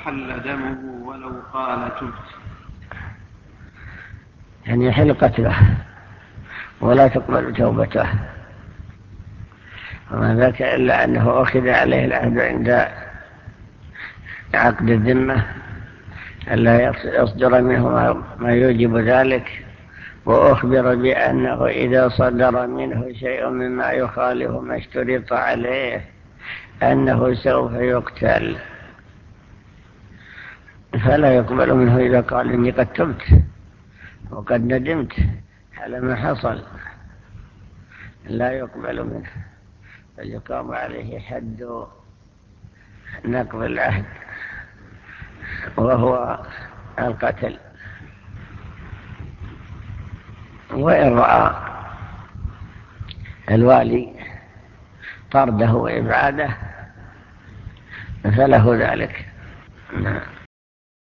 حل دمه ولو قال تبت. يعني يحل قتله ولا تقبل توبته، وما ذاك إلا أنه أخذ عليه العهد عند عقد الذمة ألا يصدر منه ما يوجب ذلك، وأخبر بأنه إذا صدر منه شيء مما يخالف ما اشترط عليه أنه سوف يقتل، فلا يقبل منه إذا قال إني قد تبت وقد ندمت على ما حصل، لا يقبل منه، بل يقام عليه حد نقض العهد وهو القتل. وإن رأى الوالي طرده وإبعاده فله ذلك.